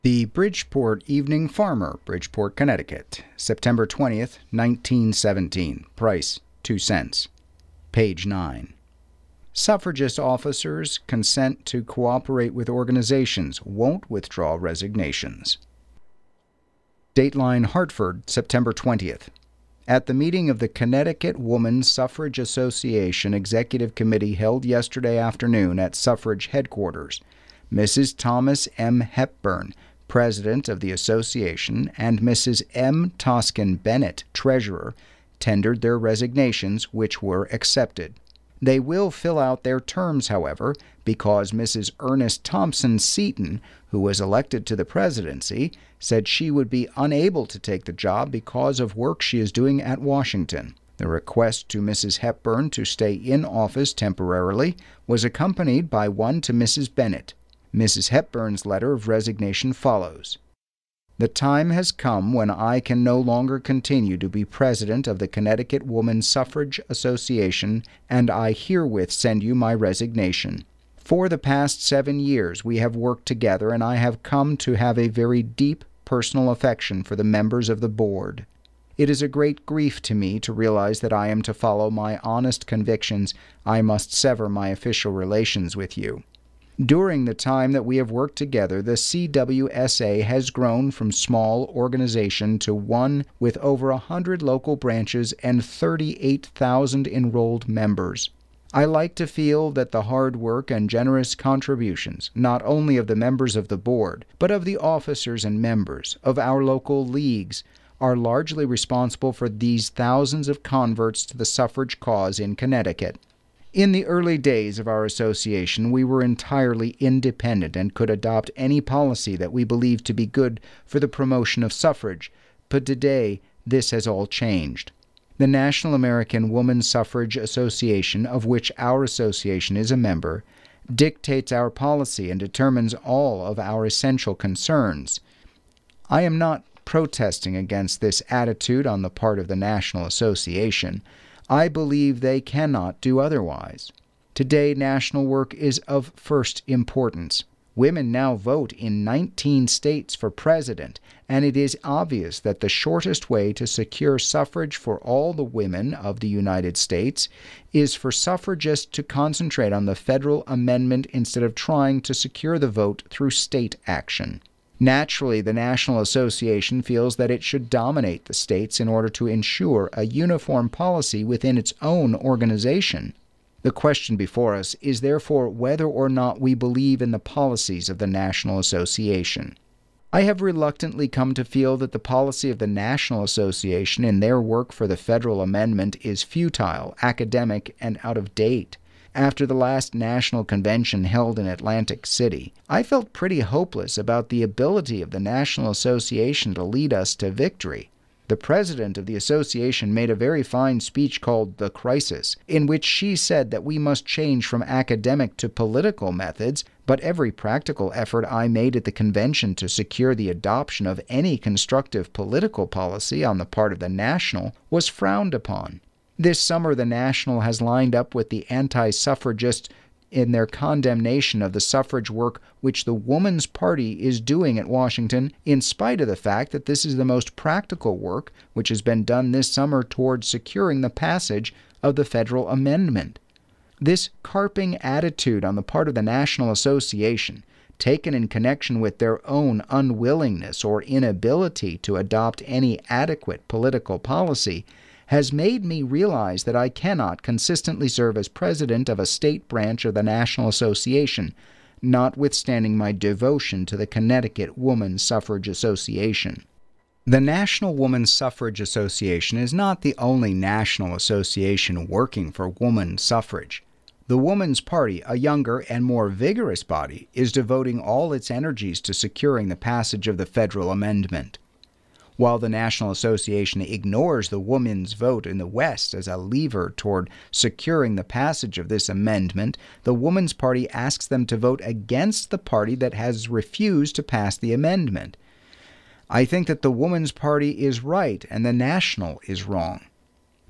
The Bridgeport Evening Farmer, Bridgeport, Connecticut, September 20th, 1917. Price, 2 cents. Page 9. Suffragist officers consent to cooperate with organizations, won't withdraw resignations. Dateline Hartford, September 20th. At the meeting of the Connecticut Woman Suffrage Association Executive Committee held yesterday afternoon at Suffrage Headquarters, Mrs. Thomas M. Hepburn, President of the Association, and Mrs. M. Toscan Bennett, Treasurer, tendered their resignations, which were accepted. They will fill out their terms, however, because Mrs. Ernest Thompson Seton, who was elected to the presidency, said she would be unable to take the job because of work she is doing at Washington. The request to Mrs. Hepburn to stay in office temporarily was accompanied by one to Mrs. Bennett. Mrs. Hepburn's letter of resignation follows. The time has come when I can no longer continue to be president of the Connecticut Woman Suffrage Association, and I herewith send you my resignation. For the past 7 years we have worked together, and I have come to have a very deep personal affection for the members of the board. It is a great grief to me to realize that I am to follow my honest convictions. I must sever my official relations with you. During the time that we have worked together, the CWSA has grown from small organization to one with over 100 local branches and 38,000 enrolled members. I like to feel that the hard work and generous contributions, not only of the members of the board, but of the officers and members of our local leagues, are largely responsible for these thousands of converts to the suffrage cause in Connecticut. In the early days of our association, we were entirely independent and could adopt any policy that we believed to be good for the promotion of suffrage, but today this has all changed. The National American Woman Suffrage Association, of which our association is a member, dictates our policy and determines all of our essential concerns. I am not protesting against this attitude on the part of the National Association. I believe they cannot do otherwise. Today, national work is of first importance. Women now vote in 19 states for president, and it is obvious that the shortest way to secure suffrage for all the women of the United States is for suffragists to concentrate on the federal amendment instead of trying to secure the vote through state action. Naturally, the National Association feels that it should dominate the states in order to ensure a uniform policy within its own organization. The question before us is therefore whether or not we believe in the policies of the National Association. I have reluctantly come to feel that the policy of the National Association in their work for the federal amendment is futile, academic, and out of date. After the last national convention held in Atlantic City, I felt pretty hopeless about the ability of the National Association to lead us to victory. The president of the association made a very fine speech called The Crisis, in which she said that we must change from academic to political methods, but every practical effort I made at the convention to secure the adoption of any constructive political policy on the part of the National was frowned upon. This summer, the National has lined up with the anti-suffragists in their condemnation of the suffrage work which the Woman's Party is doing at Washington, in spite of the fact that this is the most practical work which has been done this summer towards securing the passage of the federal amendment. This carping attitude on the part of the National Association, taken in connection with their own unwillingness or inability to adopt any adequate political policy, has made me realize that I cannot consistently serve as president of a state branch of the National Association, notwithstanding my devotion to the Connecticut Woman Suffrage Association. The National Woman Suffrage Association is not the only national association working for woman suffrage. The Woman's Party, a younger and more vigorous body, is devoting all its energies to securing the passage of the federal amendment. While the National Association ignores the women's vote in the West as a lever toward securing the passage of this amendment, the Woman's Party asks them to vote against the party that has refused to pass the amendment. I think that the Woman's Party is right and the National is wrong.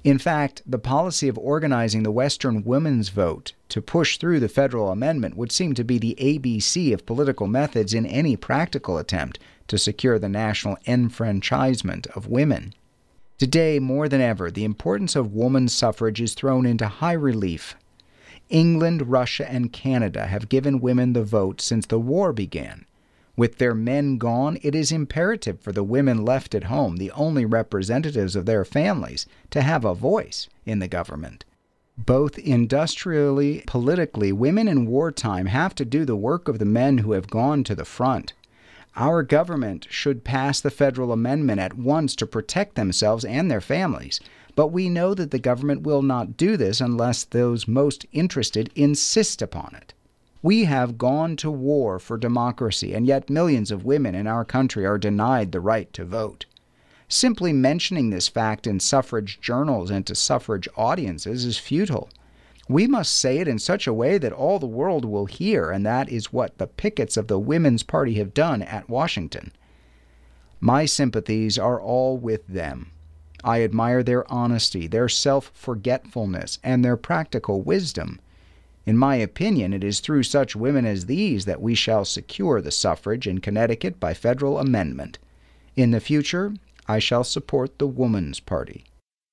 In fact, the policy of organizing the Western women's vote to push through the federal amendment would seem to be the ABC of political methods in any practical attempt to secure the national enfranchisement of women. Today, more than ever, the importance of women's suffrage is thrown into high relief. England, Russia, and Canada have given women the vote since the war began. With their men gone, it is imperative for the women left at home, the only representatives of their families, to have a voice in the government. Both industrially, politically, women in wartime have to do the work of the men who have gone to the front. Our government should pass the federal amendment at once to protect themselves and their families, but we know that the government will not do this unless those most interested insist upon it. We have gone to war for democracy, and yet millions of women in our country are denied the right to vote. Simply mentioning this fact in suffrage journals and to suffrage audiences is futile. We must say it in such a way that all the world will hear, and that is what the pickets of the Women's Party have done at Washington. My sympathies are all with them. I admire their honesty, their self-forgetfulness, and their practical wisdom. In my opinion, it is through such women as these that we shall secure the suffrage in Connecticut by federal amendment. In the future, I shall support the Woman's Party.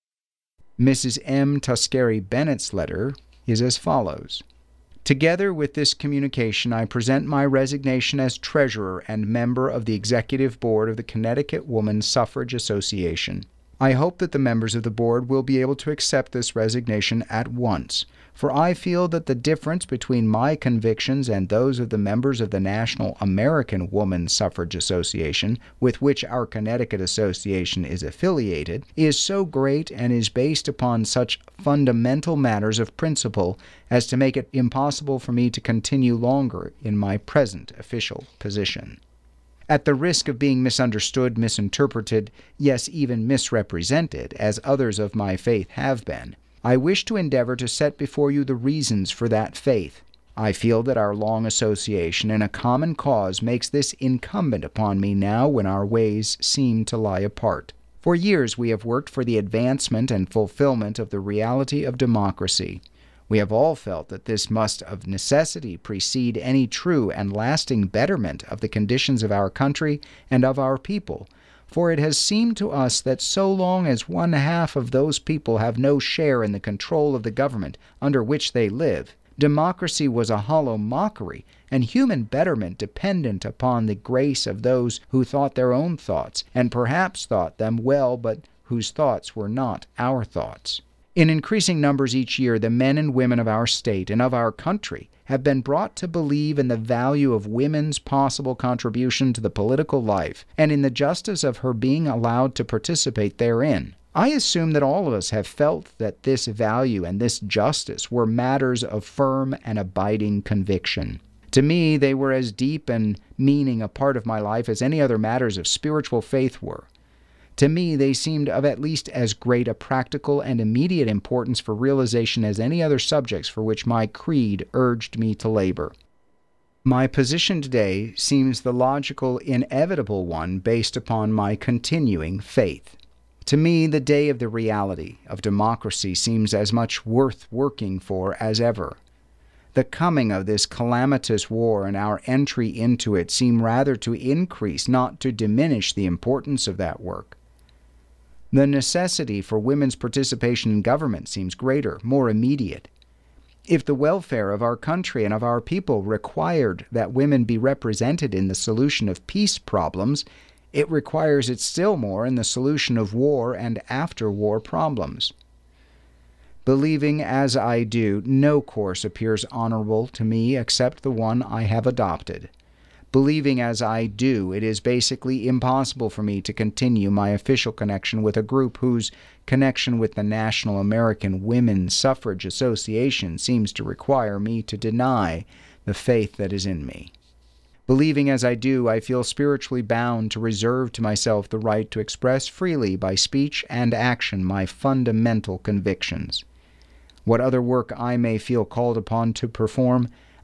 Mrs. M. Tuskeri Bennett's letter is as follows. Together with this communication, I present my resignation as treasurer and member of the executive board of the Connecticut Woman Suffrage Association. I hope that the members of the board will be able to accept this resignation at once, for I feel that the difference between my convictions and those of the members of the National American Woman Suffrage Association, with which our Connecticut Association is affiliated, is so great and is based upon such fundamental matters of principle as to make it impossible for me to continue longer in my present official position. At the risk of being misunderstood, misinterpreted, yes, even misrepresented, as others of my faith have been, I wish to endeavor to set before you the reasons for that faith. I feel that our long association in a common cause makes this incumbent upon me now when our ways seem to lie apart. For years we have worked for the advancement and fulfillment of the reality of democracy. We have all felt that this must of necessity precede any true and lasting betterment of the conditions of our country and of our people, for it has seemed to us that so long as one half of those people have no share in the control of the government under which they live, democracy was a hollow mockery, and human betterment dependent upon the grace of those who thought their own thoughts, and perhaps thought them well, but whose thoughts were not our thoughts. In increasing numbers each year, the men and women of our state and of our country have been brought to believe in the value of women's possible contribution to the political life and in the justice of her being allowed to participate therein. I assume that all of us have felt that this value and this justice were matters of firm and abiding conviction. To me, they were as deep and meaning a part of my life as any other matters of spiritual faith were. To me, they seemed of at least as great a practical and immediate importance for realization as any other subjects for which my creed urged me to labor. My position today seems the logical, inevitable one based upon my continuing faith. To me, the day of the reality of democracy seems as much worth working for as ever. The coming of this calamitous war and our entry into it seem rather to increase, not to diminish, the importance of that work. The necessity for women's participation in government seems greater, more immediate. If the welfare of our country and of our people required that women be represented in the solution of peace problems, it requires it still more in the solution of war and after-war problems. Believing as I do, no course appears honorable to me except the one I have adopted. Believing as I do, it is basically impossible for me to continue my official connection with a group whose connection with the National American Women's Suffrage Association seems to require me to deny the faith that is in me. Believing as I do, I feel spiritually bound to reserve to myself the right to express freely by speech and action my fundamental convictions. What other work I may feel called upon to perform,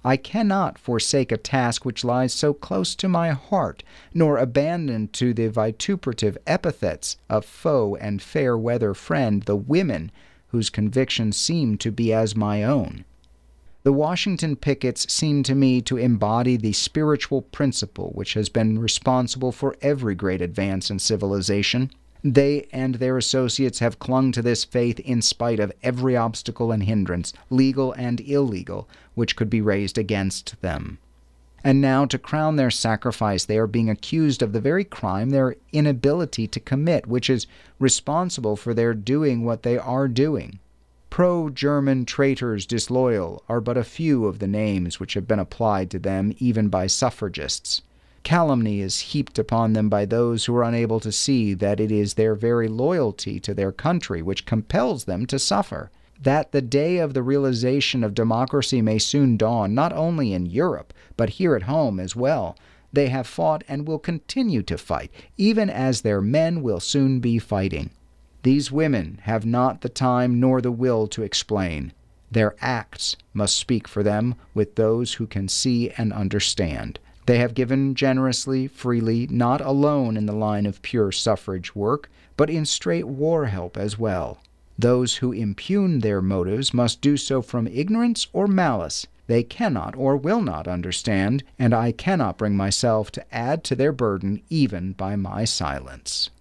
I cannot forsake a task which lies so close to my heart, nor abandon to the vituperative epithets of foe and fair-weather friend the women whose convictions seem to be as my own. The Washington pickets seem to me to embody the spiritual principle which has been responsible for every great advance in civilization. They and their associates have clung to this faith in spite of every obstacle and hindrance, legal and illegal, which could be raised against them. And now, to crown their sacrifice, they are being accused of the very crime their inability to commit, which is responsible for their doing what they are doing. Pro-German traitors disloyal are but a few of the names which have been applied to them even by suffragists. Calumny is heaped upon them by those who are unable to see that it is their very loyalty to their country which compels them to suffer. That the day of the realization of democracy may soon dawn, not only in Europe, but here at home as well. They have fought and will continue to fight, even as their men will soon be fighting. These women have not the time nor the will to explain. Their acts must speak for them with those who can see and understand. They have given generously, freely, not alone in the line of pure suffrage work, but in straight war help as well. Those who impugn their motives must do so from ignorance or malice. They cannot or will not understand, and I cannot bring myself to add to their burden even by my silence.